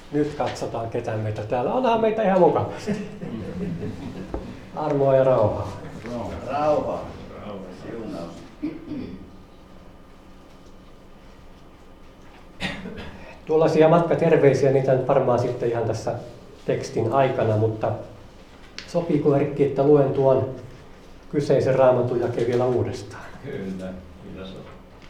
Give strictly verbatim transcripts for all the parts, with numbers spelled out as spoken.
Nyt katsotaan, ketä meitä täällä. Onhan meitä ihan mukavasti. Armoa ja rauhaa. Rauhaa. Rauhaa. Siunaus. Tuollaisia matkaterveisiä, niitä nyt varmaan sitten ihan tässä tekstin aikana, mutta sopiiko Erkki, että luen tuon kyseisen raamatun jakeen vielä uudestaan? Kyllä, kyllä sopii.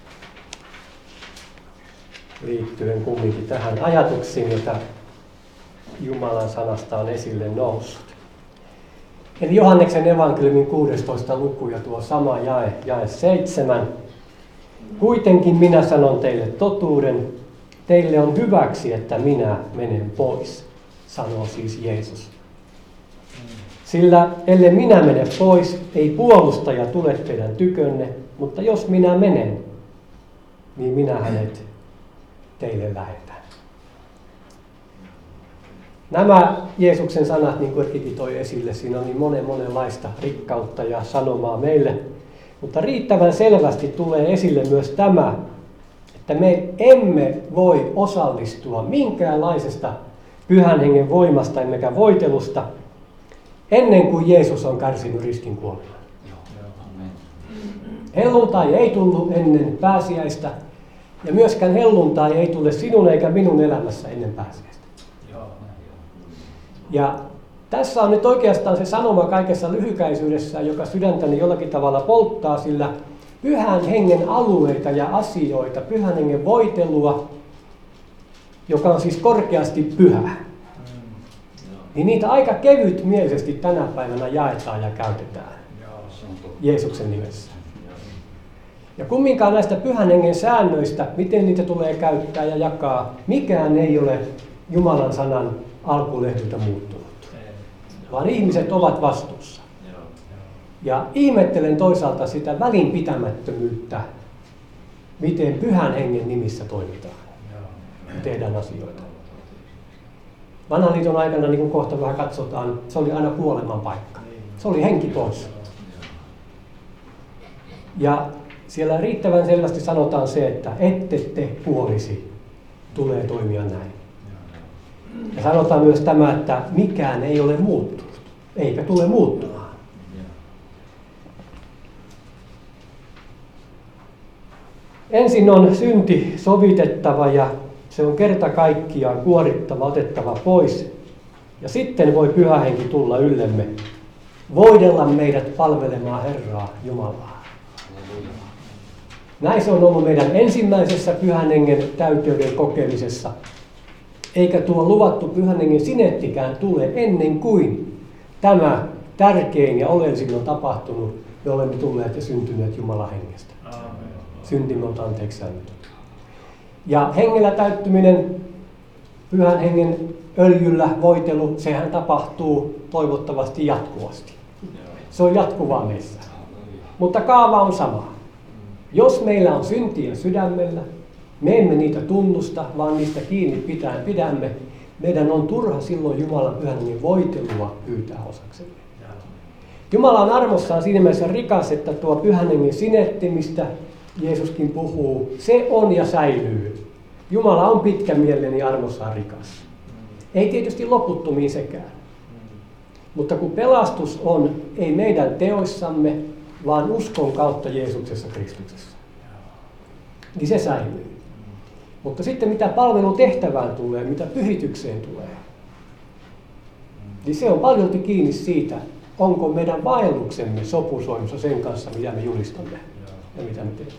Liittyen kumminkin tähän ajatuksiin, jota Jumalan sanasta on esille noussut. Eli Johanneksen evankeliumin kuudestoista luku ja tuo sama jae, jae seitsemän. Kuitenkin minä sanon teille totuuden, teille on hyväksi, että minä menen pois, sanoo siis Jeesus. Sillä ellei minä mene pois, ei puolustaja tule teidän tykönne, mutta jos minä menen, niin minä hänet teille lähetän. Nämä Jeesuksen sanat, niin kuin Erkki toi esille, siinä on niin monen monenlaista rikkautta ja sanomaa meille. Mutta riittävän selvästi tulee esille myös tämä, että me emme voi osallistua minkäänlaisesta Pyhän Hengen voimasta emmekä voitelusta ennen kuin Jeesus on kärsinyt ristin kuoleman. Helluntai ei tullut ennen pääsiäistä ja myöskään helluntai ei tule sinun eikä minun elämässä ennen pääsiäistä. Ja tässä on nyt oikeastaan se sanoma kaikessa lyhykäisyydessä, joka sydäntäni jollakin tavalla polttaa, sillä Pyhän Hengen alueita ja asioita, Pyhän Hengen voitelua, joka on siis korkeasti pyhä, niin niitä aika kevytmielisesti tänä päivänä jaetaan ja käytetään Jeesuksen nimessä. Ja kumminkaan näistä Pyhän Hengen säännöistä, miten niitä tulee käyttää ja jakaa, mikään ei ole Jumalan sanan alkulehdyltä muuttunut, vaan ihmiset ovat vastuussa. Ja ihmettelen toisaalta sitä välinpitämättömyyttä, miten Pyhän Hengen nimissä toimitaan ja tehdään asioita. Vanhan liiton aikana, niin kuin kohta vähän katsotaan, se oli aina kuoleman paikka. Se oli henki pois. Ja siellä riittävän selvästi sanotaan se, että ette te kuolisi, tulee toimia näin. Ja sanotaan myös tämä, että mikään ei ole muuttunut, eikä tule muuttumaan. Ensin on synti sovitettava ja se on kerta kaikkiaan kuorittava, otettava pois. Ja sitten voi Pyhä Henki tulla yllemme, voidella meidät palvelemaan Herraa Jumalaa. Näin se on ollut meidän ensimmäisessä Pyhän Hengen täyteyden kokemisessa. Eikä tuo luvattu Pyhän Hengen sinettikään tule ennen kuin tämä tärkein ja oleellisin on tapahtunut. Me olemme tulleet ja syntyneet Jumalan hengestä. Syntimme on anteeksi annettu. Ja hengellä täyttyminen, Pyhän Hengen öljyllä voitelu, sehän tapahtuu toivottavasti jatkuvasti. Se on jatkuvaa meissä. Mutta kaava on sama. Jos meillä on syntiä sydämellä, me emme niitä tunnusta, vaan niistä kiinni pitäen pidämme. Meidän on turha silloin Jumalan Pyhän Hengen voitelua pyytää osaksemme. Jumala on armossaan siinä mielessä rikas, että tuo Pyhän Hengen sinettimistä Jeesuskin puhuu, se on ja säilyy. Jumala on pitkämielinen ja armossaan rikas. Ei tietysti loputtomiin sekään. Mutta kun pelastus on ei meidän teoissamme, vaan uskon kautta Jeesuksessa Kristuksessa, niin se säilyy. Mutta sitten mitä palvelutehtävään tulee, mitä pyhitykseen tulee, niin se on paljolti kiinni siitä, onko meidän vaelluksemme sopusoinnussa sen kanssa, mitä me julistamme ja mitä me teemme.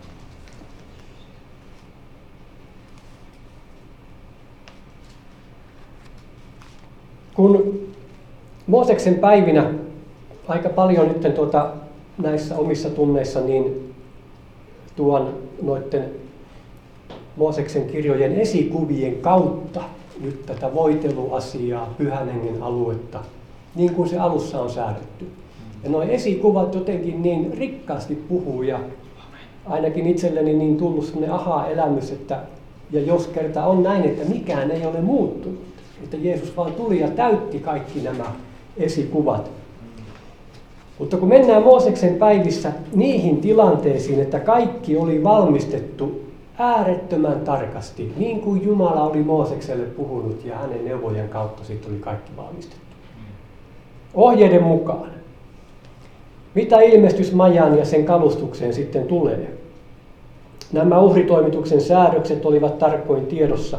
Kun Mooseksen päivinä aika paljon nyt tuota, näissä omissa tunneissa niin tuon noiden Mooseksen kirjojen esikuvien kautta nyt tätä voiteluasiaa, Pyhän Hengen aluetta, niin kuin se alussa on säädetty. Ja nuo esikuvat jotenkin niin rikkaasti puhuu ja ainakin itselleni niin tullut sellainen aha-elämys, että ja jos kerta on näin, että mikään ei ole muuttunut, että Jeesus vaan tuli ja täytti kaikki nämä esikuvat. Mutta kun mennään Mooseksen päivissä niihin tilanteisiin, että kaikki oli valmistettu äärettömän tarkasti, niin kuin Jumala oli Moosekselle puhunut ja hänen neuvojen kautta sitten oli kaikki valmistettu. Ohjeiden mukaan. Mitä ilmestysmajaan ja sen kalustukseen sitten tulee? Nämä uhritoimituksen säädökset olivat tarkoin tiedossa.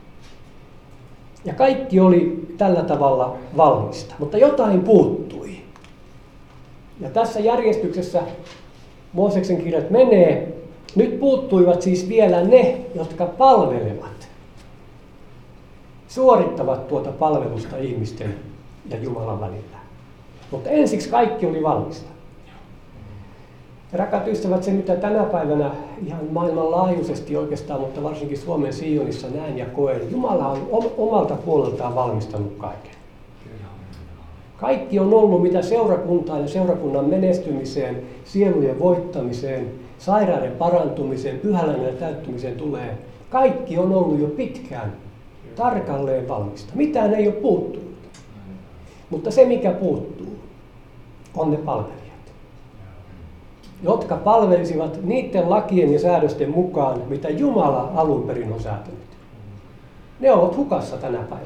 Ja kaikki oli tällä tavalla valmista, mutta jotain puuttui. Ja tässä järjestyksessä Mooseksen kirjat menee. Nyt puuttuivat siis vielä ne, jotka palvelevat, suorittavat tuota palvelusta ihmisten ja Jumalan välillä. Mutta ensiksi kaikki oli valmista. Ja rakkaat ystävät, se mitä tänä päivänä ihan maailmanlaajuisesti oikeastaan, mutta varsinkin Suomen Sionissa näen ja koen, Jumala on omalta puoleltaan valmistanut kaiken. Kaikki on ollut, mitä seurakuntaan ja seurakunnan menestymiseen, sielujen voittamiseen, sairauden parantumiseen, pyhällä täyttymiseen tulee. Kaikki on ollut jo pitkään tarkalleen valmista. Mitään ei ole puuttunut. Mutta se, mikä puuttuu, on ne palvelijat, jotka palvelisivat niiden lakien ja säädösten mukaan, mitä Jumala alun perin on säätänyt. Ne ovat hukassa tänä päivänä.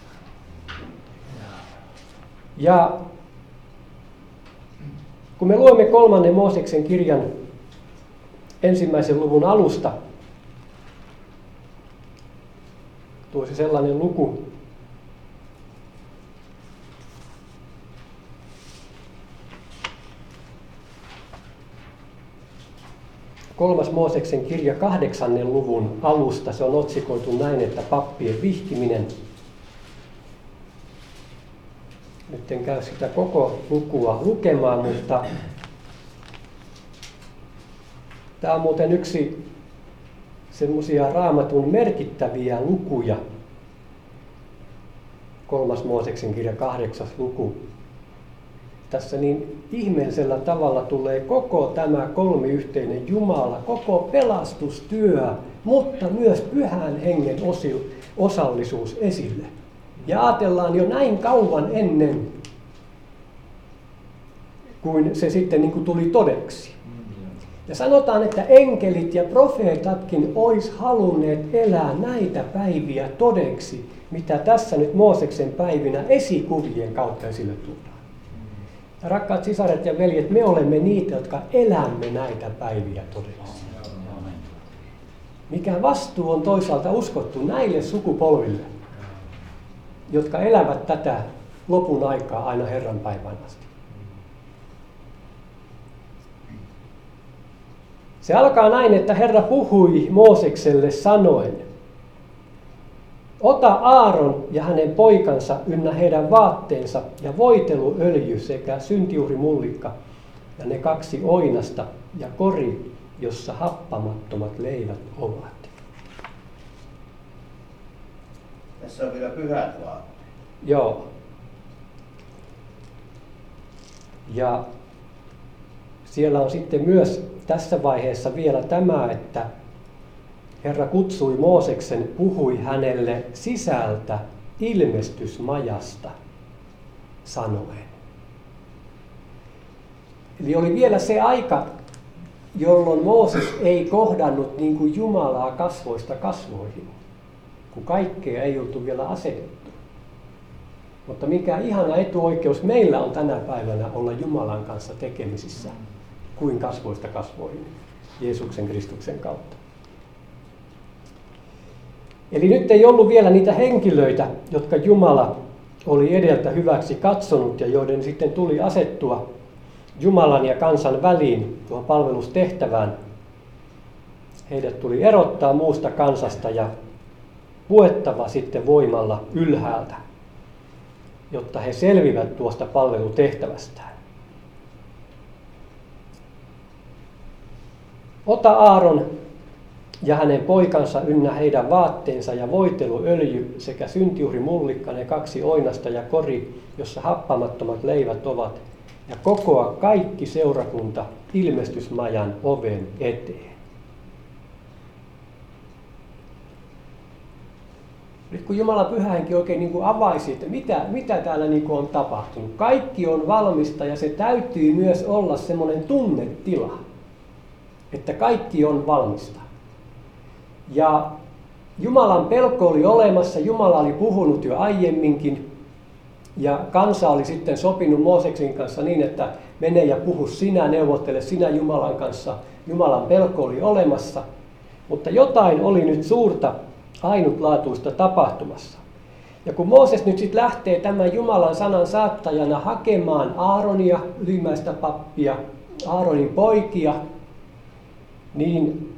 Ja kun me luemme kolmannen Mooseksen kirjan ensimmäisen luvun alusta, tuosi sellainen luku, kolmas Mooseksen kirja kahdeksannen luvun alusta, se on otsikoitu näin, että pappien vihkiminen. Nyt en käy sitä koko lukua lukemaan, mutta tämä on muuten yksi semmoisia Raamatun merkittäviä lukuja. Kolmas Mooseksen kirja, kahdeksas luku. Tässä niin ihmeellisellä tavalla tulee koko tämä kolmiyhteinen Jumala, koko pelastustyö, mutta myös pyhän hengen osallisuus esille. Ja ajatellaan jo näin kauan ennen kuin se sitten niin kuin tuli todeksi. Ja sanotaan, että enkelit ja profeetatkin olisi halunneet elää näitä päiviä todeksi, mitä tässä nyt Mooseksen päivinä esikuvien kautta esille tuodaan. Ja rakkaat sisaret ja veljet, me olemme niitä, jotka elämme näitä päiviä todeksi. Mikä vastuu on toisaalta uskottu näille sukupolville, jotka elävät tätä lopun aikaa aina Herran päivän asti. Se alkaa näin, että Herra puhui Moosekselle sanoen, ota Aaron ja hänen poikansa ynnä heidän vaatteensa ja voiteluöljy sekä syntiuhrimullikka ja ne kaksi oinasta ja kori, jossa happamattomat leivät ovat. Tässä on vielä pyhät vaatteet. Joo. Ja siellä on sitten myös tässä vaiheessa vielä tämä, että Herra kutsui Mooseksen, puhui hänelle sisältä ilmestysmajasta sanoen. Eli oli vielä se aika, jolloin Mooses ei kohdannut niin kuin Jumalaa kasvoista kasvoihin, kun kaikkea ei oltu vielä asetettu. Mutta mikä ihana etuoikeus meillä on tänä päivänä olla Jumalan kanssa tekemisissä kuin kasvoista kasvoihin Jeesuksen Kristuksen kautta. Eli nyt ei ollut vielä niitä henkilöitä, jotka Jumala oli edeltä hyväksi katsonut ja joiden sitten tuli asettua Jumalan ja kansan väliin tuohon palvelustehtävään. Heidät tuli erottaa muusta kansasta ja puettava sitten voimalla ylhäältä, jotta he selvivät tuosta palvelutehtävästään. Ota Aaron ja hänen poikansa ynnä heidän vaatteensa ja voiteluöljy sekä syntiuhrimullikka, ne kaksi oinasta ja kori, jossa happamattomat leivät ovat, ja kokoa kaikki seurakunta ilmestysmajan oven eteen. Nyt kun Jumala Pyhä-Henki oikein niin kuin avaisi, että mitä, mitä täällä niin kuin on tapahtunut. Kaikki on valmista ja se täytyy myös olla semmoinen tunnetila, että kaikki on valmista. Ja Jumalan pelko oli olemassa, Jumala oli puhunut jo aiemminkin. Ja kansa oli sitten sopinut Mooseksen kanssa niin, että mene ja puhu sinä, neuvottele sinä Jumalan kanssa. Jumalan pelko oli olemassa, mutta jotain oli nyt suurta, ainutlaatuista tapahtumassa. Ja kun Mooses nyt sitten lähtee tämän Jumalan sanan saattajana hakemaan Aaronia, ylimmäistä pappia, Aaronin poikia, niin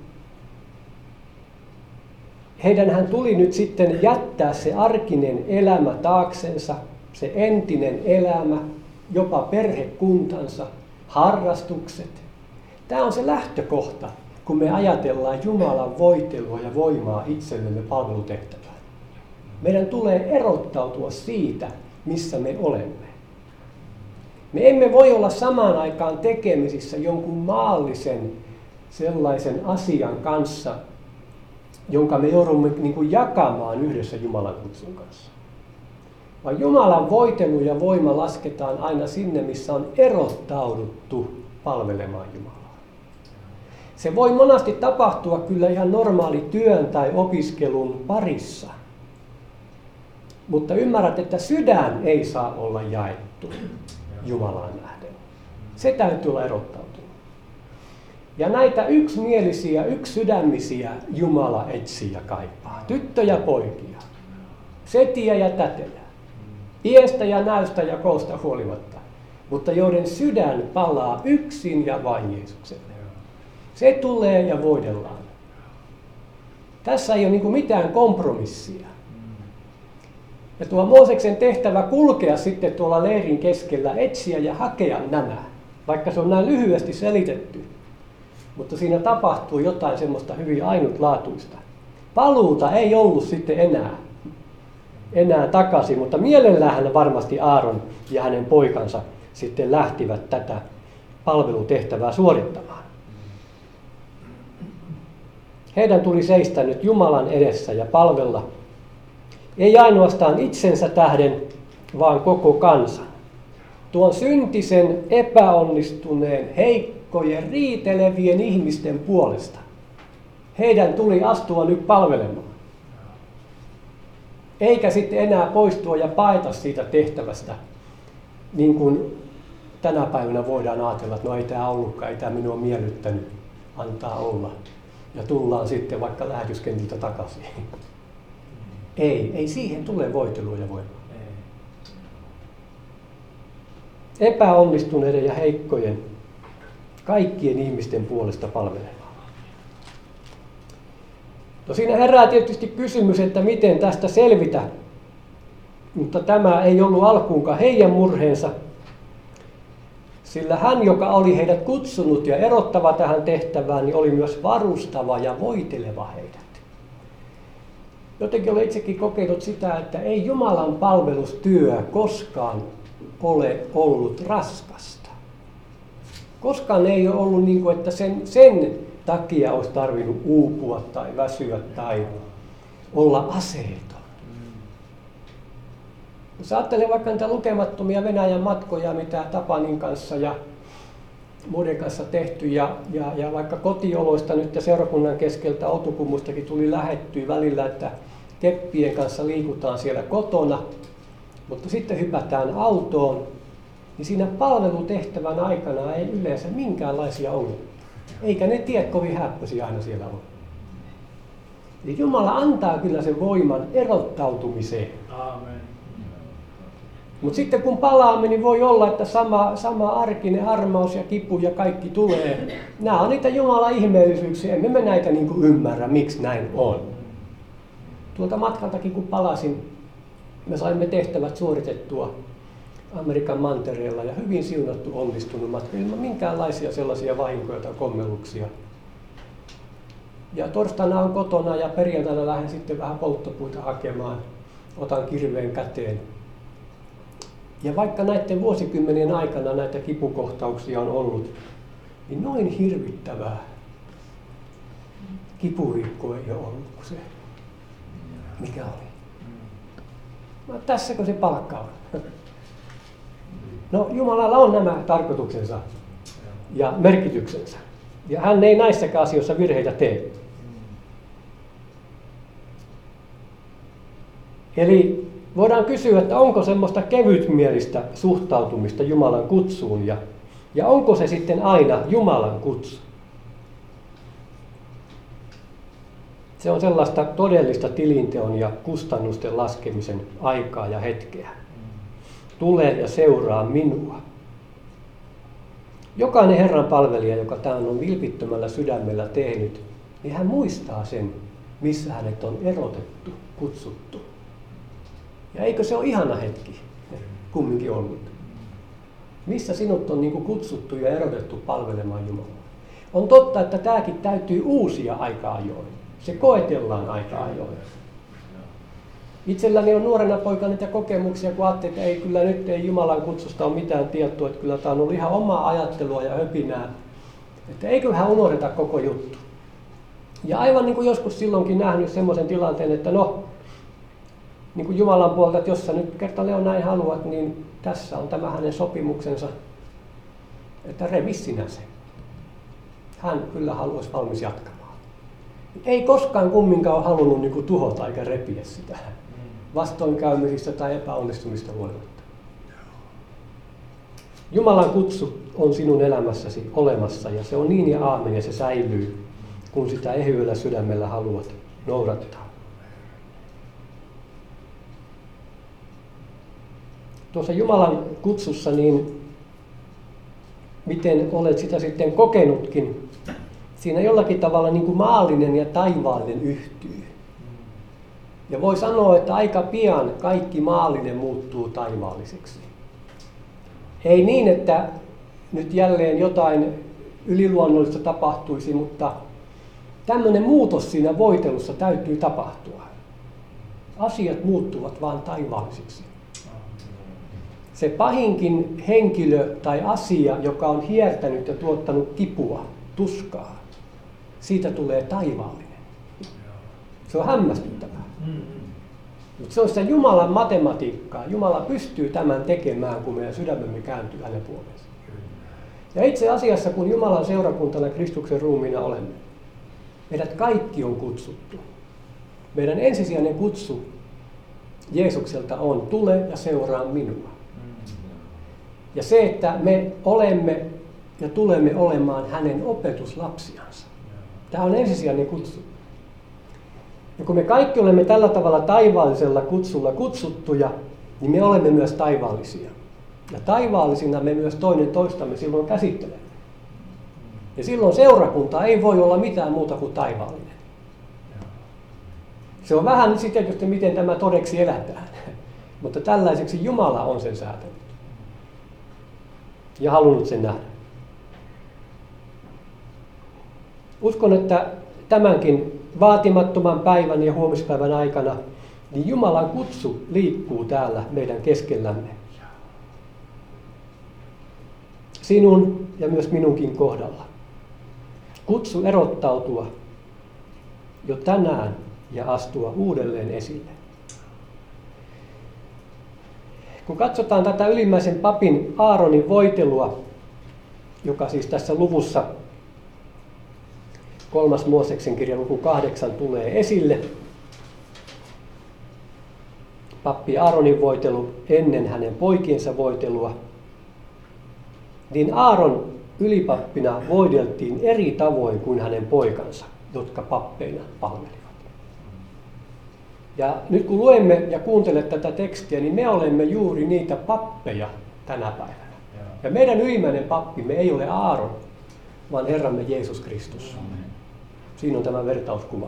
heidänhän tuli nyt sitten jättää se arkinen elämä taaksensa, se entinen elämä, jopa perhekuntansa, harrastukset. Tämä on se lähtökohta, kun me ajatellaan Jumalan voitelua ja voimaa itsellemme palvelutehtävään. Meidän tulee erottautua siitä, missä me olemme. Me emme voi olla samaan aikaan tekemisissä jonkun maallisen sellaisen asian kanssa, jonka me joudumme niin kuin jakamaan yhdessä Jumalan kutsun kanssa. Vaan Jumalan voitelu ja voima lasketaan aina sinne, missä on erottauduttu palvelemaan Jumalaa. Se voi monasti tapahtua kyllä ihan normaali työn tai opiskelun parissa. Mutta ymmärrät, että sydän ei saa olla jaettu Jumalaan nähden. Se täytyy olla erottautunut. Ja näitä yksimielisiä, yksisydämisiä Jumala etsii ja kaipaa. Tyttöjä, poikia, setiä ja tätejä, iästä ja näöstä ja koosta huolimatta, mutta joiden sydän palaa yksin ja vain Jeesukselle. Se tulee ja voidellaan. Tässä ei ole niin kuin mitään kompromissia. Ja tuo Mooseksen tehtävä kulkea sitten tuolla leirin keskellä, etsiä ja hakea nämä, vaikka se on näin lyhyesti selitetty. Mutta siinä tapahtuu jotain semmoista hyvin ainutlaatuista. Paluuta ei ollut sitten enää, enää takaisin, mutta mielellään varmasti Aaron ja hänen poikansa sitten lähtivät tätä palvelutehtävää suorittamaan. Heidän tuli seistä nyt Jumalan edessä ja palvella, ei ainoastaan itsensä tähden, vaan koko kansan. Tuon syntisen, epäonnistuneen, heikkojen, riitelevien ihmisten puolesta. Heidän tuli astua nyt palvelemaan. Eikä sitten enää poistua ja paeta siitä tehtävästä, niin kuin tänä päivänä voidaan ajatella, että no ei tämä ollutkaan, ei tämä minua miellyttänyt, antaa olla. Ja tullaan sitten vaikka lähetyskentiltä takaisin. Ei, ei siihen tule voitelua ja voimaa. Epäonnistuneiden ja heikkojen, kaikkien ihmisten puolesta palvelemaan. No siinä herää tietysti kysymys, että miten tästä selvitä, mutta tämä ei ollut alkuunkaan heidän murheensa, sillä hän, joka oli heidät kutsunut ja erottava tähän tehtävään, niin oli myös varustava ja voiteleva heidät. Jotenkin olen itsekin kokenut sitä, että ei Jumalan palvelustyö koskaan ole ollut raskasta. Koskaan ei ole ollut niin kuin, että sen, sen takia olisi tarvinnut uupua tai väsyä tai olla aseeton. Jos ajattelee vaikka niitä lukemattomia Venäjän matkoja, mitä Tapanin kanssa ja muiden kanssa tehty, ja, ja, ja vaikka kotioloista nyt ja seurakunnan keskeltä Outokummustakin tuli lähettyä välillä, että keppien kanssa liikutaan siellä kotona, mutta sitten hypätään autoon, niin siinä palvelutehtävän aikana ei yleensä minkäänlaisia ongelmia. Eikä ne tiedä kovin häppöisiä aina siellä on. Eli Jumala antaa kyllä sen voiman erottautumiseen. Aamen. Mutta sitten kun palaamme, niin voi olla, että sama, sama arkinen armaus ja kipu ja kaikki tulee. Nämä on niitä Jumalan ihmeellisyyksiä, emme me näitä niin kuin ymmärrä, miksi näin on. Tuolta matkaltakin kun palasin, me saimme tehtävät suoritettua Amerikan mantereella ja hyvin siunattu, onnistunut matka ilman minkäänlaisia sellaisia vahinkoja tai kommelluksia. Ja torstaina on kotona ja perjantaina lähden sitten vähän polttopuita hakemaan, otan kirveen käteen. Ja vaikka näiden vuosikymmenien aikana näitä kipukohtauksia on ollut, niin noin hirvittävää kipuviikkoa ei ole ollut kuin se, mikä oli. No, tässäkö se palkka on? No Jumalalla on nämä tarkoituksensa ja merkityksensä. Ja hän ei näissäkään asioissa virheitä tee. Eli voidaan kysyä, että onko semmoista kevytmielistä suhtautumista Jumalan kutsuun ja, ja onko se sitten aina Jumalan kutsu? Se on sellaista todellista tilinteon ja kustannusten laskemisen aikaa ja hetkeä. Tule ja seuraa minua. Jokainen Herran palvelija, joka tämän on vilpittömällä sydämellä tehnyt, niin hän muistaa sen, missä hänet on erotettu, kutsuttu. Ja eikö se ole ihana hetki kumminkin ollut? Missä sinut on niin kuin kutsuttu ja erotettu palvelemaan Jumalaa? On totta, että tämäkin täytyy uusia aika ajoin. Se koetellaan aika ajoin. Itselläni on nuorena poikana niitä kokemuksia, kun ajattelin, että ei, kyllä nyt ei Jumalan kutsusta ole mitään tietoa, että kyllä tämä on ollut ihan omaa ajattelua ja höpinää. Että eiköhän unohdeta koko juttu. Ja aivan niin kuin joskus silloinkin nähnyt semmoisen tilanteen, että no, niin kuin Jumalan puolelta, että jos sä nyt kerta Leo näin haluat, niin tässä on tämä hänen sopimuksensa, että revi sinä se. Hän kyllä haluaisi valmis jatkamaan. Ei koskaan kumminkaan ole halunnut niin kuin tuhota eikä repiä sitä vastoinkäymisistä tai epäonnistumista huolimatta. Jumalan kutsu on sinun elämässäsi olemassa ja se on niin ja aamen ja se säilyy, kun sitä ehyellä sydämellä haluat noudattaa. Tuossa Jumalan kutsussa, niin miten olet sitä sitten kokenutkin, siinä jollakin tavalla niin kuin maallinen ja taivaallinen yhtyy. Ja voi sanoa, että aika pian kaikki maallinen muuttuu taivaalliseksi. Ei niin, että nyt jälleen jotain yliluonnollista tapahtuisi, mutta tämmöinen muutos siinä voitelussa täytyy tapahtua. Asiat muuttuvat vaan taivaallisiksi. Se pahinkin henkilö tai asia, joka on hiertänyt ja tuottanut kipua, tuskaa, siitä tulee taivaallinen. Se on hämmästyttävää. Mutta se on sitä Jumalan matematiikkaa. Jumala pystyy tämän tekemään, kun meidän sydämemme kääntyy hänen puoleensa. Ja itse asiassa, kun Jumalan seurakuntana Kristuksen ruumiina olemme, meidät kaikki on kutsuttu. Meidän ensisijainen kutsu Jeesukselta on, tule ja seuraa minua. Ja se, että me olemme ja tulemme olemaan hänen opetuslapsiansa. Tämä on ensisijainen kutsu. Ja kun me kaikki olemme tällä tavalla taivaallisella kutsulla kutsuttuja, niin me olemme myös taivaallisia. Ja taivaallisina me myös toinen toistamme silloin käsittelemme. Ja silloin seurakunta ei voi olla mitään muuta kuin taivaallinen. Se on vähän sitten tietysti, miten tämä todeksi elätään. Mutta tällaiseksi Jumala on sen säätänyt. Ja halunnut sen nähdä. Uskon, että tämänkin vaatimattoman päivän ja huomispäivän aikana niin Jumalan kutsu liikkuu täällä meidän keskellämme. Sinun ja myös minunkin kohdalla. Kutsu erottautua jo tänään ja astua uudelleen esille. Kun katsotaan tätä ylimmäisen papin Aaronin voitelua, joka siis tässä luvussa kolmas Mooseksen kirja luku kahdeksan tulee esille. Pappi Aaronin voitelu ennen hänen poikiensa voitelua. Niin Aaron ylipappina voideltiin eri tavoin kuin hänen poikansa, jotka pappeina palvelivat. Ja nyt kun luemme ja kuuntelemme tätä tekstiä, niin me olemme juuri niitä pappeja tänä päivänä. Ja meidän ylimmäinen pappimme ei ole Aaron, vaan Herramme Jeesus Kristus. Siinä on tämä vertauskuva.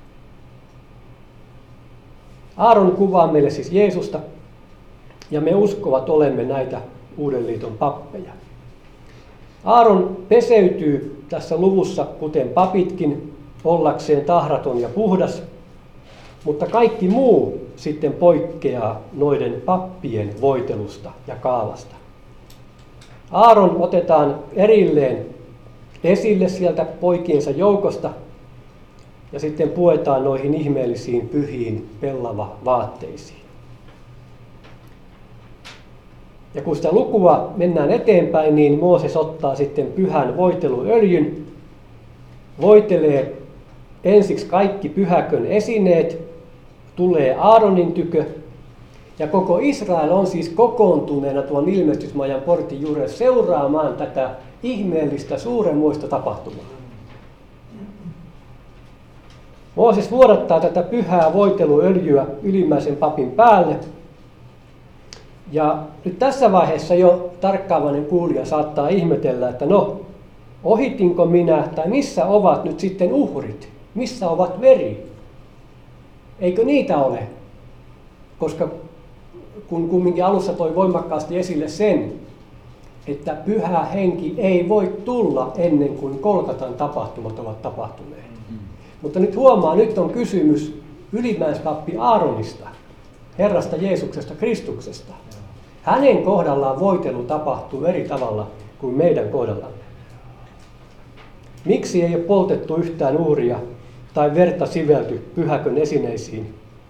Aaron kuvaa meille siis Jeesusta, ja me uskovat olemme näitä Uuden liiton pappeja. Aaron peseytyy tässä luvussa, kuten papitkin, ollakseen tahraton ja puhdas, mutta kaikki muu sitten poikkeaa noiden pappien voitelusta ja kaalasta. Aaron otetaan erilleen esille sieltä poikiensa joukosta ja sitten puetaan noihin ihmeellisiin pyhiin pellava vaatteisiin. Ja kun sitä lukua mennään eteenpäin, niin Mooses ottaa sitten pyhän voiteluöljyn, voitelee ensiksi kaikki pyhäkön esineet, tulee Aaronin tykö Ja koko Israel on siis kokoontuneena tuon ilmestysmajan portin juuri seuraamaan tätä ihmeellistä suuremmoista tapahtumaa. Mooses vuodattaa tätä pyhää voiteluöljyä ylimmäisen papin päälle. Ja nyt tässä vaiheessa jo tarkkaavainen kuulija saattaa ihmetellä, että no, ohitinko minä, tai missä ovat nyt sitten uhrit? Missä ovat veri? Eikö niitä ole? Koska kun kumminkin alussa toi voimakkaasti esille sen, että pyhä henki ei voi tulla ennen kuin Golgatan tapahtumat ovat tapahtuneet. Mm-hmm. Mutta nyt huomaa, nyt on kysymys ylimmäispappi Aaronista, Herrasta Jeesuksesta Kristuksesta. Hänen kohdallaan voitelu tapahtuu eri tavalla kuin meidän kohdallamme. Miksi ei ole poltettu yhtään uhria tai verta sivelty pyhäkön esineisiin,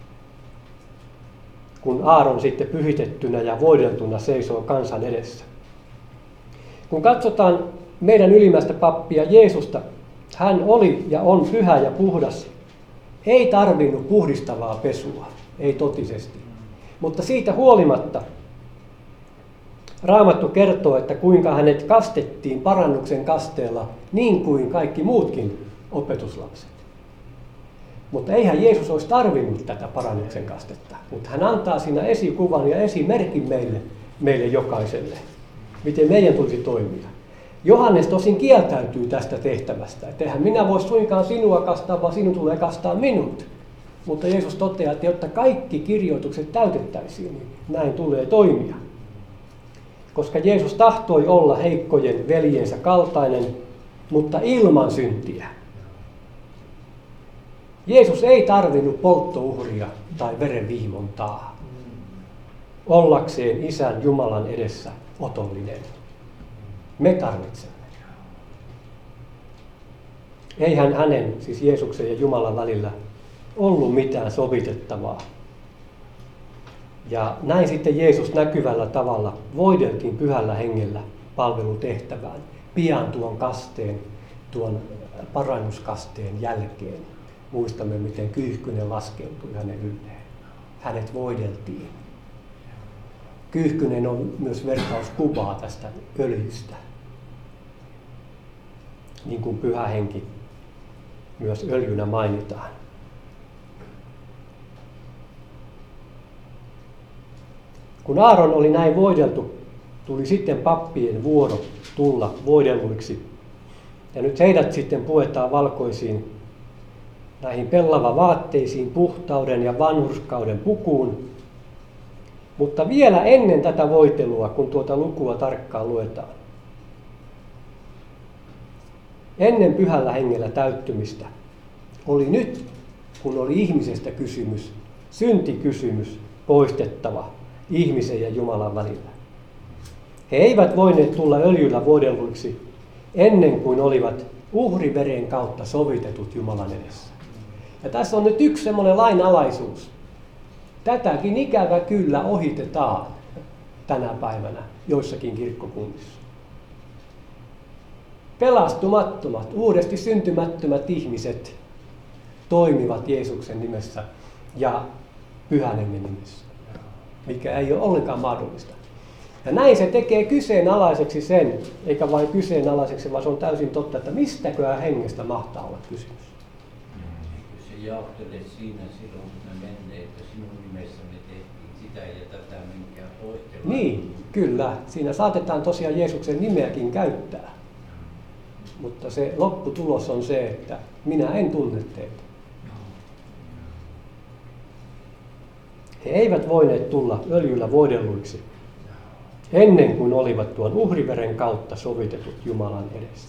kun Aaron sitten pyhitettynä ja voideltuna seisoo kansan edessä? Kun katsotaan meidän ylimmäistä pappia Jeesusta, hän oli ja on pyhä ja puhdas. Ei tarvinnut puhdistavaa pesua, ei totisesti. Mutta siitä huolimatta Raamattu kertoo, että kuinka hänet kastettiin parannuksen kasteella niin kuin kaikki muutkin opetuslapset. Mutta eihän Jeesus olisi tarvinnut tätä parannuksen kastetta, mutta hän antaa siinä esikuvan ja esimerkin meille, meille jokaiselle, miten meidän tulisi toimia. Johannes tosin kieltäytyy tästä tehtävästä, että eihän minä voi suinkaan sinua kastaa, vaan sinun tulee kastaa minut. Mutta Jeesus toteaa, että jotta kaikki kirjoitukset täytettäisiin, niin näin tulee toimia. Koska Jeesus tahtoi olla heikkojen veljensä kaltainen, mutta ilman syntiä. Jeesus ei tarvinnut polttouhria tai verenvihmontaa ollakseen Isän Jumalan edessä otollinen. Me tarvitsemme. Eihän hänen, siis Jeesuksen ja Jumalan välillä, ollut mitään sovitettavaa. Ja näin sitten Jeesus näkyvällä tavalla voideltiin pyhällä hengellä palvelutehtävään pian tuon kasteen, tuon parannuskasteen jälkeen. Muistamme, miten kyyhkynen laskeutui hänen ylleen. Hänet voideltiin. Kyyhkynen on myös vertauskuvaa tästä öljystä. Niin kuin pyhä henki myös öljynä mainitaan. Kun Aaron oli näin voideltu, tuli sitten pappien vuoro tulla voidelluiksi. Ja nyt heidät sitten puetaan valkoisiin näihin pellava vaatteisiin, puhtauden ja vanhurskauden pukuun. Mutta vielä ennen tätä voitelua, kun tuota lukua tarkkaan luetaan, ennen pyhällä hengellä täyttymistä, oli nyt, kun oli ihmisestä kysymys, syntikysymys poistettava ihmisen ja Jumalan välillä. He eivät voineet tulla öljyllä voidelluiksi ennen kuin olivat uhriveren kautta sovitetut Jumalan edessä. Ja tässä on nyt yksi semmoinen lainalaisuus. Tätäkin ikävä kyllä ohitetaan tänä päivänä joissakin kirkkokunnissa. Pelastumattomat, uudesti syntymättömät ihmiset toimivat Jeesuksen nimessä ja Pyhän Hengen nimessä, mikä ei ole ollenkaan mahdollista. Ja näin se tekee kyseenalaiseksi sen, eikä vain kyseenalaiseksi, vaan se on täysin totta, että mistäköhän hengestä mahtaa olla kysymys. Se jaottelee siinä silloin, kun me menee, että sinun nimessä me tehtiin sitä ja tätä minkään toistelua. Niin, kyllä. Siinä saatetaan tosiaan Jeesuksen nimeäkin käyttää. Mutta se lopputulos on se, että minä en tunne teitä. He eivät voineet tulla öljyllä voidelluiksi ennen kuin olivat tuon uhriveren kautta sovitetut Jumalan edessä.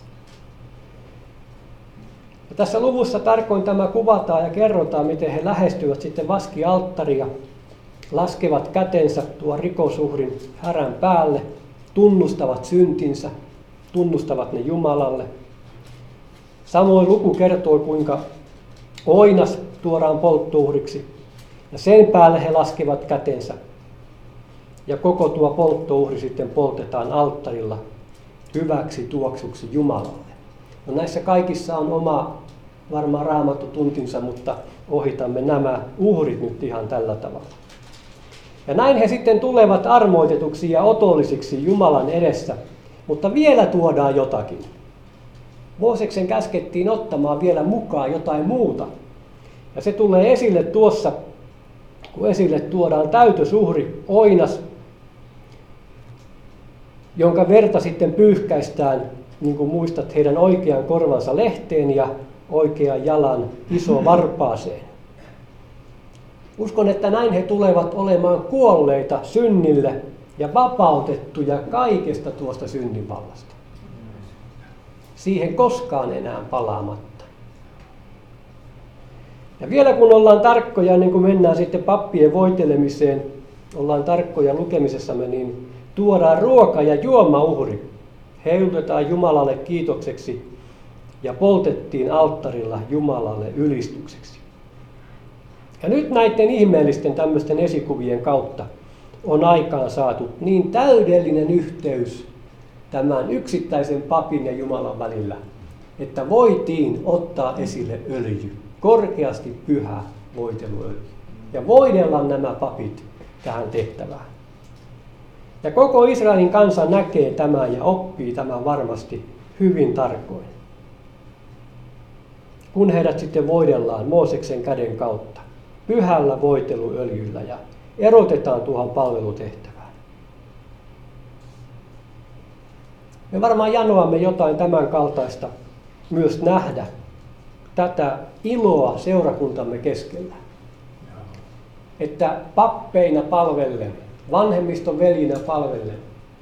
Ja tässä luvussa tarkoin tämä kuvataan ja kerrotaan, miten he lähestyvät sitten vaskialttaria, laskevat kätensä tuon rikosuhrin härän päälle, tunnustavat syntinsä, tunnustavat ne Jumalalle. Samoin luku kertoo, kuinka oinas tuodaan polttouhriksi ja sen päälle he laskevat kätensä. Ja koko tuo polttouhri sitten poltetaan alttarilla hyväksi tuoksuksi Jumalalle. No näissä kaikissa on oma varmaan raamattu tuntinsa, mutta ohitamme nämä uhrit nyt ihan tällä tavalla. Ja näin he sitten tulevat armoitetuksi ja otollisiksi Jumalan edessä, mutta vielä tuodaan jotakin. Mooseksen käskettiin ottamaan vielä mukaan jotain muuta. Ja se tulee esille tuossa, kun esille tuodaan täytösuhri, oinas, jonka verta sitten pyyhkäistään, niin kuin muistat, heidän oikean korvansa lehteen ja oikean jalan iso varpaaseen. Uskon, että näin he tulevat olemaan kuolleita synnille ja vapautettuja kaikesta tuosta synninvallasta. Siihen koskaan enää palaamatta. Ja vielä kun ollaan tarkkoja, niin kun mennään sitten pappien voitelemiseen, ollaan tarkkoja lukemisessamme, niin tuodaan ruoka- ja juomauhri. Heilutetaan Jumalalle kiitokseksi ja poltettiin alttarilla Jumalalle ylistykseksi. Ja nyt näiden ihmeellisten tämmöisten esikuvien kautta on aikaan saatu niin täydellinen yhteys tämän yksittäisen papin ja Jumalan välillä, että voitiin ottaa esille öljy, korkeasti pyhä voiteluöljy, ja voidella nämä papit tähän tehtävään. Ja koko Israelin kansa näkee tämän ja oppii tämän varmasti hyvin tarkoin, kun heidät sitten voidellaan Mooseksen käden kautta pyhällä voiteluöljyllä ja erotetaan tuohon palvelutehtävään. Me varmaan janoamme jotain tämän kaltaista myös nähdä, tätä iloa seurakuntamme keskellä. Että pappeina palvellen, vanhemmiston veljinä palvellen,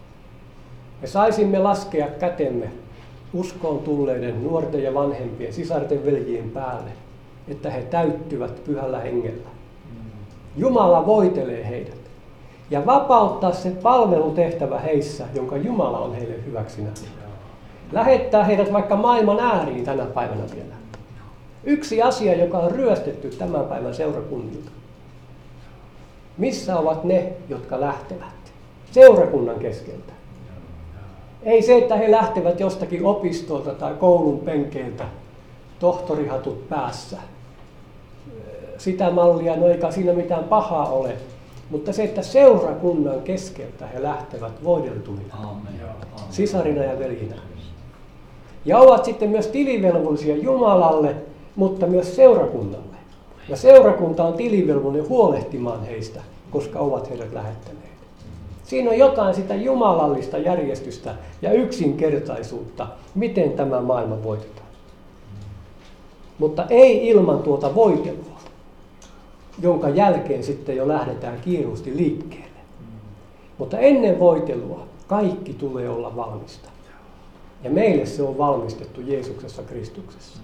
me saisimme laskea kätemme uskoon tulleiden nuorten ja vanhempien sisarten veljien päälle, että he täyttyvät pyhällä hengellä. Jumala voitelee heidät ja vapauttaa se palvelutehtävä heissä, jonka Jumala on heille hyväksi nähnyt. Lähettää heidät vaikka maailman ääriin tänä päivänä vielä. Yksi asia, joka on ryöstetty tämän päivän seurakunnilta. Missä ovat ne, jotka lähtevät? Seurakunnan keskeltä. Ei se, että he lähtevät jostakin opistolta tai koulun penkeiltä, tohtorihatut päässä. Sitä mallia, no eikä siinä mitään pahaa ole. Mutta se, että seurakunnan keskeltä he lähtevät voideltuina, sisarina ja veljinä. Ja ovat sitten myös tilivelvollisia Jumalalle, mutta myös seurakunnalle. Ja seurakunta on tilivelvollinen huolehtimaan heistä, koska ovat heidät lähettäneet. Siinä on jotain sitä jumalallista järjestystä ja yksinkertaisuutta, miten tämä maailma voitetaan. Mutta ei ilman tuota voitelua, jonka jälkeen sitten jo lähdetään kiiruusti liikkeelle. Mutta ennen voitelua kaikki tulee olla valmista. Ja meille se on valmistettu Jeesuksessa Kristuksessa.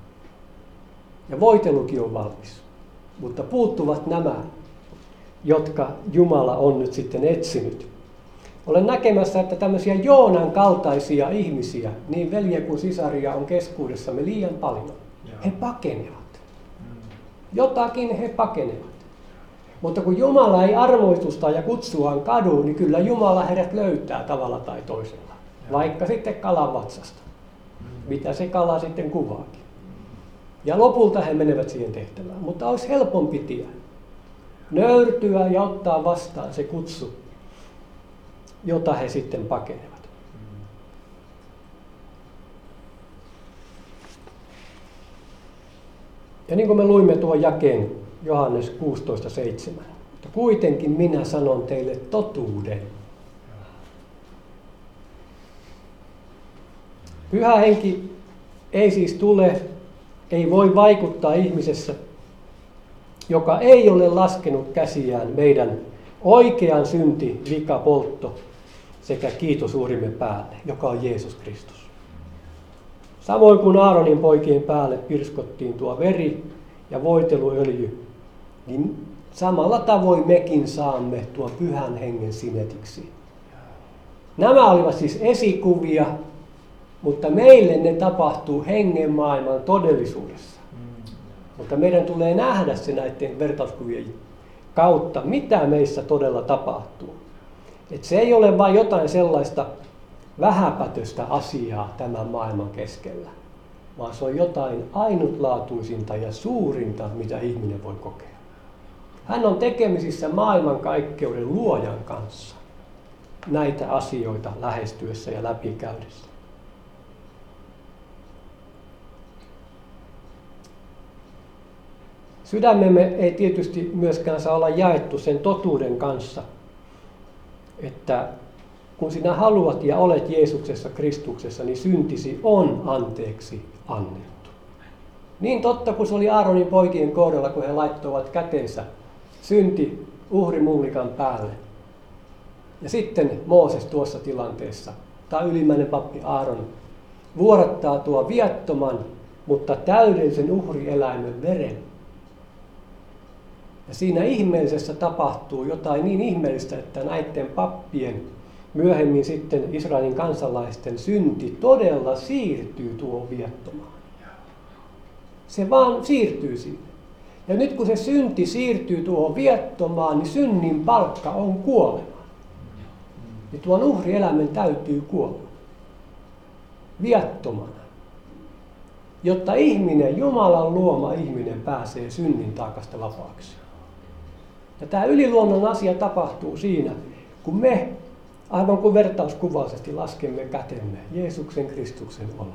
Ja voitelukin on valmis. Mutta puuttuvat nämä, jotka Jumala on nyt sitten etsinyt. Olen näkemässä, että tämmöisiä Joonan kaltaisia ihmisiä, niin veljiä kuin sisaria, on keskuudessamme liian paljon. He pakenevat. Jotakin he pakenevat. Mutta kun Jumala ei armoitusta ja kutsuaan kadu, niin kyllä Jumala heidät löytää tavalla tai toisella. Vaikka sitten kalan vatsasta. Mitä se kala sitten kuvaakin. Ja lopulta he menevät siihen tehtävään. Mutta olisi helpompi tie. Nöyrtyä ja ottaa vastaan se kutsu, jota he sitten pakenevat. Ja niin kuin me luimme tuon jakeen Johannes kuusitoista seitsemän. Mutta kuitenkin minä sanon teille totuuden. Pyhä henki ei siis tule, ei voi vaikuttaa ihmisessä, joka ei ole laskenut käsiään meidän oikean synti, vika, poltto sekä kiitosuhrimme päälle, joka on Jeesus Kristus. Samoin kuin Aaronin poikien päälle pirskottiin tuo veri ja voiteluöljy, niin samalla tavoin mekin saamme tuon pyhän hengen sinetiksi. Nämä olivat siis esikuvia, mutta meille ne tapahtuu hengen maailman todellisuudessa. Mutta meidän tulee nähdä se näiden vertauskuvien kautta, mitä meissä todella tapahtuu. Et se ei ole vain jotain sellaista vähäpätöistä asiaa tämän maailman keskellä, vaan se on jotain ainutlaatuisinta ja suurinta, mitä ihminen voi kokea. Hän on tekemisissä maailmankaikkeuden luojan kanssa näitä asioita lähestyessä ja läpikäydessä. Sydämemme ei tietysti myöskään saa olla jaettu sen totuuden kanssa, että kun sinä haluat ja olet Jeesuksessa Kristuksessa, niin syntisi on anteeksi annettu. Niin totta kuin se oli Aaronin poikien kohdalla, kun he laittoivat kätensä synti uhrimullikan päälle. Ja sitten Mooses tuossa tilanteessa, tai ylimmäinen pappi Aaron, vuorattaa tuo viattoman, mutta täydellisen uhrieläimen veren. Ja siinä ihmeellisessä tapahtuu jotain niin ihmeellistä, että näiden pappien, myöhemmin sitten Israelin kansalaisten synti todella siirtyy tuohon viattomaan. Se vaan siirtyy sinne. Ja nyt kun se synti siirtyy tuohon viattomaan, niin synnin palkka on kuolema. Ja tuon uhrieläimen täytyy kuolla viattomana, jotta ihminen, Jumalan luoma ihminen, pääsee synnin taakasta vapaaksi. Ja tämä yliluonnon asia tapahtuu siinä, kun me, aivan kuin vertauskuvaisesti, laskemme kätemme Jeesuksen Kristuksen olalle.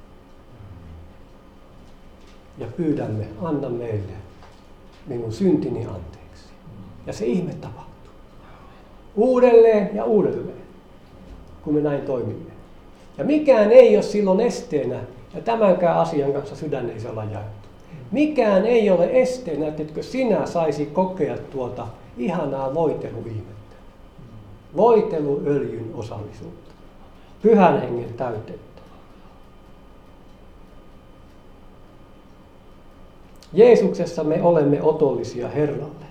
Ja pyydämme, anna meille minun syntini anteeksi. Ja se ihme tapahtuu. Uudelleen ja uudelleen, kun me näin toimimme. Ja mikään ei ole silloin esteenä, ja tämänkään asian kanssa sydän ei saa olla jaettu. Mikään ei ole esteenä, että sinä saisi kokea tuota ihanaa voiteluihmettä. Voiteluöljyn osallisuutta. Pyhän hengen täytettä. Jeesuksessa me olemme otollisia Herralle.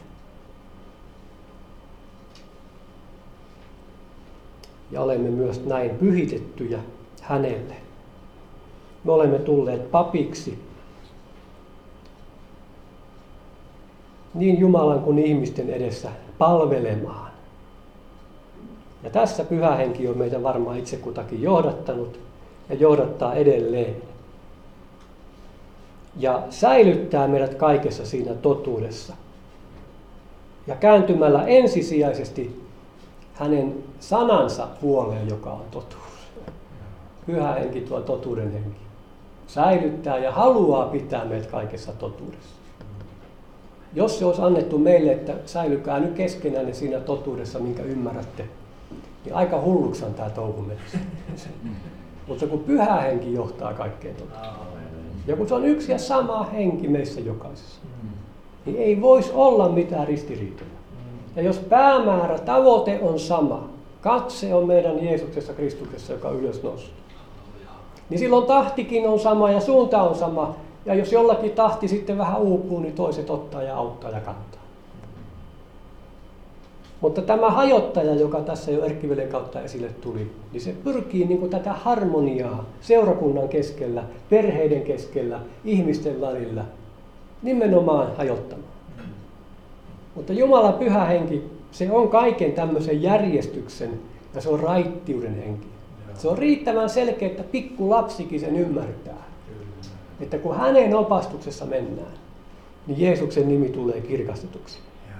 Ja olemme myös näin pyhitettyjä hänelle. Me olemme tulleet papiksi niin Jumalan kuin ihmisten edessä palvelemaan. Ja tässä Pyhä Henki on meitä varmaan itse kutakin johdattanut ja johdattaa edelleen. Ja säilyttää meidät kaikessa siinä totuudessa. Ja kääntymällä ensisijaisesti hänen sanansa puoleen, joka on totuus. Pyhä Henki, tuo totuuden henki, säilyttää ja haluaa pitää meidät kaikessa totuudessa. Jos se olisi annettu meille, että säilykää nyt keskenään siinä totuudessa, minkä ymmärrätte, niin aika hulluksan tämä touhu menisi. Mutta kun Pyhä Henki johtaa kaikkeen totuuteen, ja kun se on yksi ja sama henki meissä jokaisessa, niin ei voisi olla mitään ristiriitoja. Ja jos päämäärä, tavoite on sama, katse on meidän Jeesuksessa Kristuksessa, joka ylös noussut, niin silloin tahtikin on sama ja suunta on sama. Ja jos jollakin tahti sitten vähän uupuu, niin toiset ottaa ja auttaa ja kantaa. Mutta tämä hajottaja, joka tässä jo Erkkivelen kautta esille tuli, niin se pyrkii niin kuin tätä harmoniaa seurakunnan keskellä, perheiden keskellä, ihmisten välillä nimenomaan hajottamaan. Mutta Jumalan Pyhä Henki, se on kaiken tämmöisen järjestyksen ja se on raittiuden henki. Se on riittävän selkeä, että pikku lapsikin sen ymmärtää. Että kun hänen opastuksessa mennään, niin Jeesuksen nimi tulee kirkastetuksi.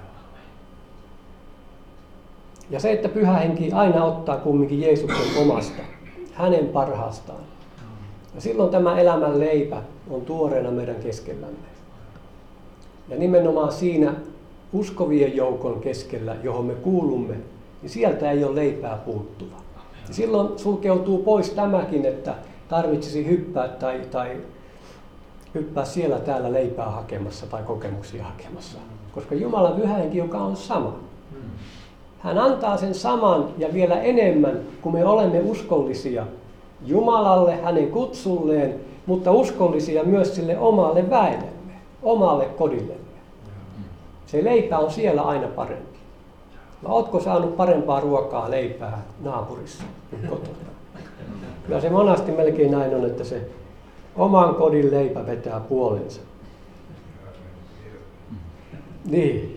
Ja se, että Pyhä Henki aina ottaa kumminkin Jeesuksen omasta, hänen parhaastaan. Ja silloin tämä elämän leipä on tuoreena meidän keskellämme. Ja nimenomaan siinä uskovien joukon keskellä, johon me kuulumme, niin sieltä ei ole leipää puuttuva. Ja silloin sulkeutuu pois tämäkin, että tarvitsisi hyppää tai, tai hyppää siellä täällä leipää hakemassa tai kokemuksia hakemassa. Koska Jumalan Pyhä Henki, joka on sama. Hän antaa sen saman ja vielä enemmän, kun me olemme uskollisia Jumalalle, hänen kutsulleen, mutta uskollisia myös sille omalle väellemme, omalle kodillemme. Se leipä on siellä aina parempi. Vai ootko saanut parempaa ruokaa, leipää naapurissa kotona? Kyllä se monasti melkein näin on, että se oman kodin leipä vetää puolensa. Niin.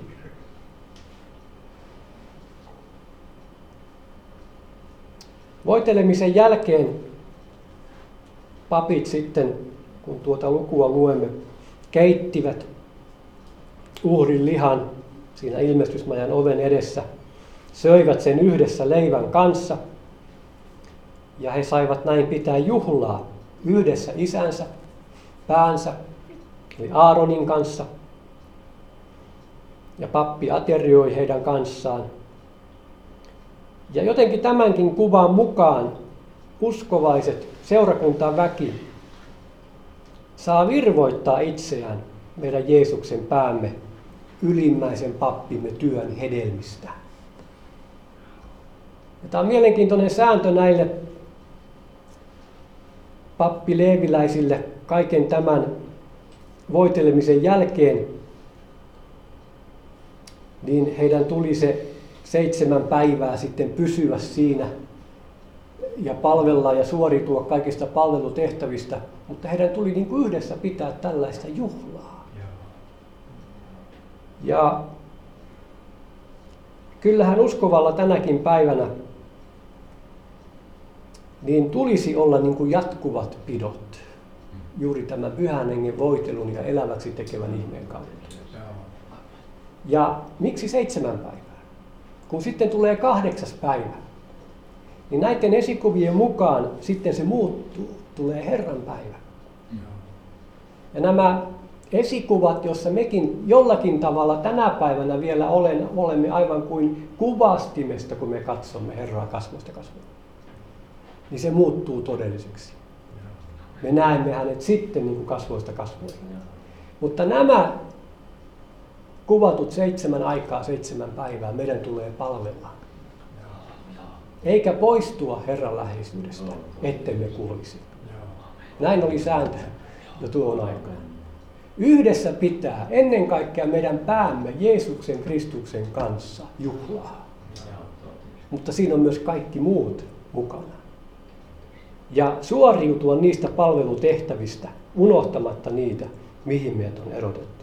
Voitelemisen jälkeen papit sitten, kun tuota lukua luemme, keittivät uhrin lihan siinä ilmestysmajan oven edessä, söivät sen yhdessä leivän kanssa ja he saivat näin pitää juhlaa yhdessä isänsä, päänsä, eli Aaronin kanssa. Ja pappi aterioi heidän kanssaan. Ja jotenkin tämänkin kuvan mukaan uskovaiset seurakuntaväki saa virvoittaa itseään meidän Jeesuksen päämme ylimmäisen pappimme työn hedelmistä. Ja tämä on mielenkiintoinen sääntö näille pappileeviläisille kaiken tämän voitelemisen jälkeen, niin heidän tuli se seitsemän päivää sitten pysyä siinä ja palvella ja suoritua kaikista palvelutehtävistä, mutta heidän tuli niin kuin yhdessä pitää tällaista juhlaa. Ja kyllähän uskovalla tänäkin päivänä niin tulisi olla niin kuin jatkuvat pidot juuri tämän pyhän hengen voitelun ja eläväksi tekevän ihmeen kautta. Ja miksi seitsemän päivää? Kun sitten tulee kahdeksas päivä, niin näiden esikuvien mukaan sitten se muuttuu, tulee Herran päivä. Ja nämä esikuvat, joissa mekin jollakin tavalla tänä päivänä vielä olen, olemme aivan kuin kuvastimesta, kun me katsomme Herraa kasvoista kasvoista, niin se muuttuu todelliseksi. Me näemme hänet sitten niin kuin kasvoista kasvoihin. Mutta nämä kuvatut seitsemän aikaa, seitsemän päivää, meidän tulee palvella. Eikä poistua Herran läheisyydestä, ettemme kuolisi. Näin oli sääntö jo tuon aikaan. Yhdessä pitää ennen kaikkea meidän päämme Jeesuksen Kristuksen kanssa juhlaa. Mutta siinä on myös kaikki muut mukana. Ja suoriutua niistä palvelutehtävistä, unohtamatta niitä, mihin meidät on erotettu.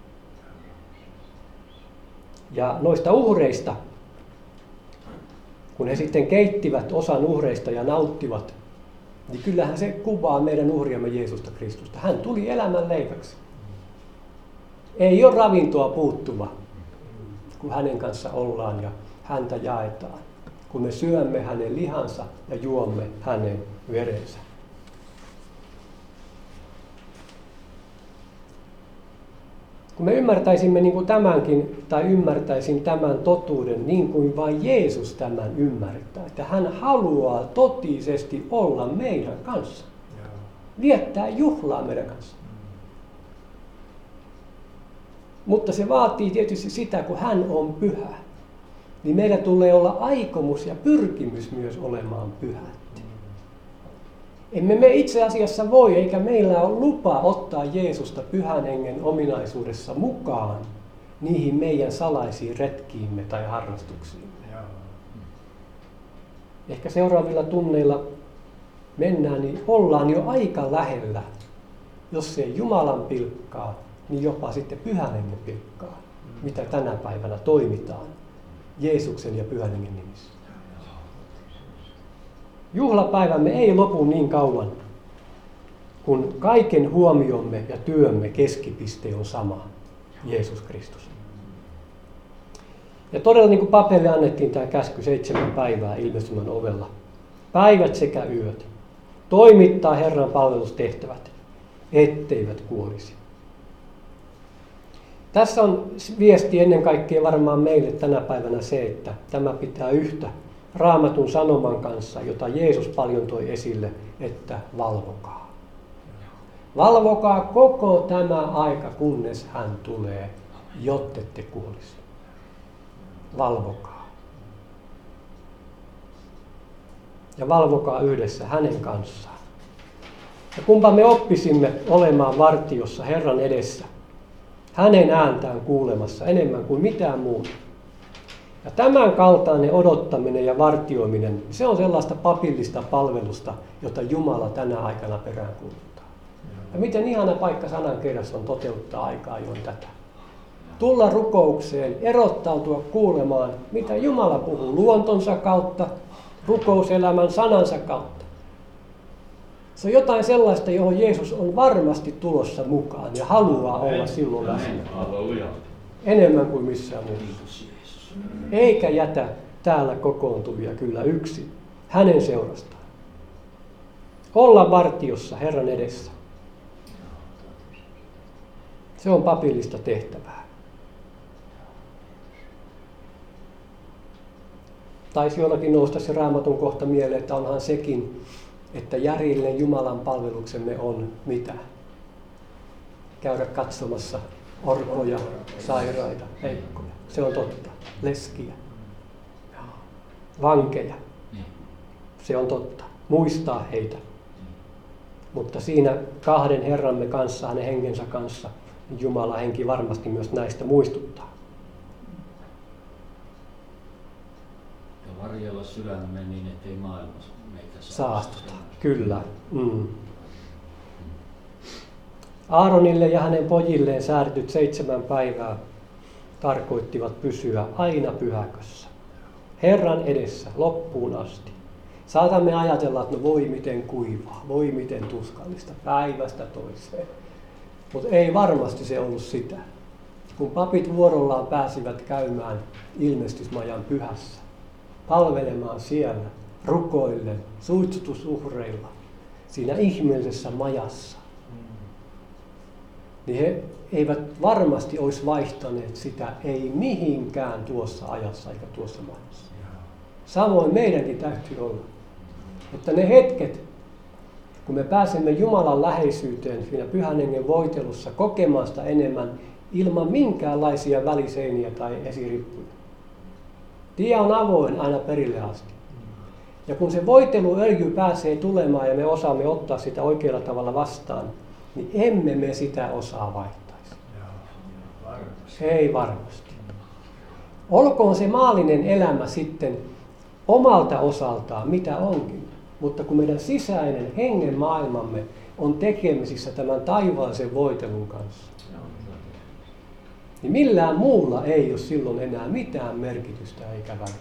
Ja noista uhreista, kun he sitten keittivät osan uhreista ja nauttivat, niin kyllähän se kuvaa meidän uhriamme Jeesusta Kristusta. Hän tuli elämän leiväksi. Ei ole ravintoa puuttuva, kun hänen kanssa ollaan ja häntä jaetaan. Kun me syömme hänen lihansa ja juomme hänen verensä. Kun me ymmärtäisimme niin kuin tämänkin, tai ymmärtäisin tämän totuuden niin kuin vain Jeesus tämän ymmärtää, että hän haluaa totisesti olla meidän kanssa. Viettää juhlaa meidän kanssa. Mutta se vaatii tietysti sitä, kun hän on pyhä. Niin meillä tulee olla aikomus ja pyrkimys myös olemaan pyhät. Emme me itse asiassa voi, eikä meillä ole lupa ottaa Jeesusta pyhän hengen ominaisuudessa mukaan niihin meidän salaisiin retkiimme tai harrastuksiimme. Ehkä seuraavilla tunneilla mennään, niin ollaan jo aika lähellä, jos ei Jumalan pilkkaa, niin jopa sitten pyhän hengen pilkkaa, mitä tänä päivänä toimitaan Jeesuksen ja pyhän hengen nimissä. Juhlapäivämme ei lopu niin kauan, kun kaiken huomiomme ja työmme keskipiste on sama, Jeesus Kristus. Ja todella niin kuin papille annettiin tämä käsky seitsemän päivää ilmestymän ovella, päivät sekä yöt, toimittaa Herran palvelustehtävät, etteivät kuolisi. Tässä on viesti ennen kaikkea varmaan meille tänä päivänä se, että tämä pitää yhtä Raamatun sanoman kanssa, jota Jeesus paljon toi esille, että valvokaa. Valvokaa koko tämä aika, kunnes hän tulee, jottette kuolisi. Valvokaa. Ja valvokaa yhdessä hänen kanssaan. Ja kumpa me oppisimme olemaan vartiossa Herran edessä, hänen ääntään kuulemassa enemmän kuin mitään muuta. Ja tämän kaltainen odottaminen ja vartioiminen, se on sellaista papillista palvelusta, jota Jumala tänä aikana peräänkuuluttaa. Ja miten ihana paikka sanankerrassa on toteuttaa aikaa jo tätä. Tulla rukoukseen, erottautua kuulemaan, mitä Jumala puhuu luontonsa kautta, rukouselämän sanansa kautta. Se on jotain sellaista, johon Jeesus on varmasti tulossa mukaan ja haluaa olla silloin läsnä. enemmän kuin missään muussa. Kiitos Jeesus. Eikä jätä täällä kokoontuvia kyllä yksin, hänen seurastaan. Olla vartiossa Herran edessä. Se on papillista tehtävää. Taisi jollakin nousta se Raamatun kohta mieleen, että onhan sekin, että järjellinen Jumalan palveluksemme on mitä? Käydä katsomassa orpoja, sairaita, heikkoja. Se on totta. Leskiä, vankeja. Se on totta. Muistaa heitä. Mutta siinä kahden Herramme kanssa, hänen henkensä kanssa, Jumala henki varmasti myös näistä muistuttaa. Ja varjella sydämme niin, ettei maailma meitä Saastuta. Kyllä. Mm. Aaronille ja hänen pojilleen säädetyt seitsemän päivää tarkoittivat pysyä aina pyhäkössä. Herran edessä loppuun asti. Saatamme ajatella, että no voi miten kuivaa, voi miten tuskallista, päivästä toiseen. Mutta ei varmasti se ollut sitä. Kun papit vuorollaan pääsivät käymään ilmestysmajan pyhässä, palvelemaan siellä, rukoillen, suitsutusuhreilla, siinä ihmeellisessä majassa, niin he eivät varmasti olisi vaihtaneet sitä ei mihinkään tuossa ajassa eikä tuossa majassa. Samoin meidänkin täytyy olla, että ne hetket, kun me pääsemme Jumalan läheisyyteen siinä Pyhän Hengen voitelussa kokemaan sitä enemmän ilman minkäänlaisia väliseiniä tai esirippuja. Tie on avoin aina perille asti. Ja kun se voiteluöljy pääsee tulemaan ja me osaamme ottaa sitä oikealla tavalla vastaan, niin emme me sitä osaa vaihtaisi. Ei varmasti. Olkoon se maallinen elämä sitten omalta osaltaan, mitä onkin. Mutta kun meidän sisäinen hengen maailmamme on tekemisissä tämän taivaallisen voitelun kanssa, niin millään muulla ei ole silloin enää mitään merkitystä eikä väliä.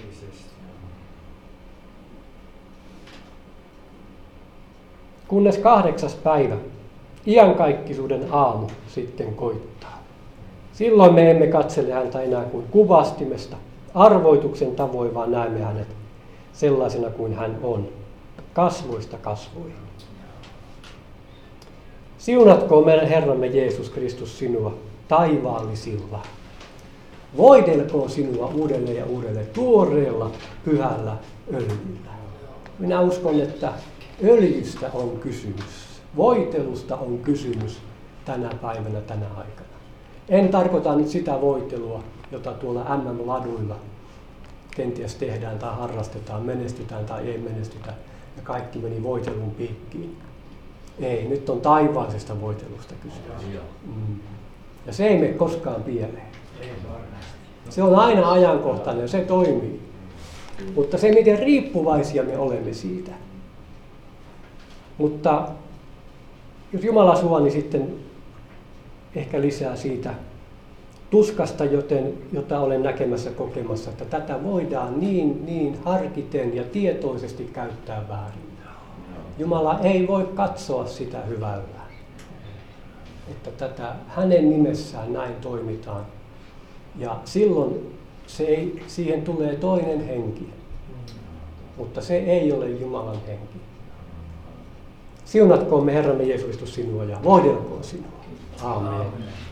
Kunnes kahdeksas päivä, iankaikkisuuden aamu sitten koittaa. Silloin me emme katsele häntä enää kuin kuvastimesta, arvoituksen tavoin, vaan näemme hänet sellaisena kuin hän on, kasvoista kasvoihin. Siunatkoon meidän Herramme Jeesus Kristus sinua taivaallisilla. Voidelkoon sinua uudelleen ja uudelleen tuoreella pyhällä öljyllä. Minä uskon, että öljystä on kysymys. Voitelusta on kysymys tänä päivänä, tänä aikana. En tarkoita nyt sitä voitelua, jota tuolla M M-laduilla kenties tehdään tai harrastetaan, menestytään tai ei menestytä, ja kaikki meni voitelun piikkiin. Ei, nyt on taivaallisesta voitelusta kysymys. Mm. Ja se ei mene koskaan pieleen. Se on aina ajankohtainen ja se toimii. Mutta se, miten riippuvaisia me olemme siitä. Mutta jos Jumala suo, niin sitten ehkä lisää siitä tuskasta, joten, jota olen näkemässä kokemassa, että tätä voidaan niin, niin harkiten ja tietoisesti käyttää väärin. Jumala ei voi katsoa sitä hyvällä, että tätä hänen nimessään näin toimitaan. Ja silloin se ei, siihen tulee toinen henki, mutta se ei ole Jumalan henki. Siunatkoon me Herramme Jeesus Kristus sinua ja voidelkoon sinua. Aamen.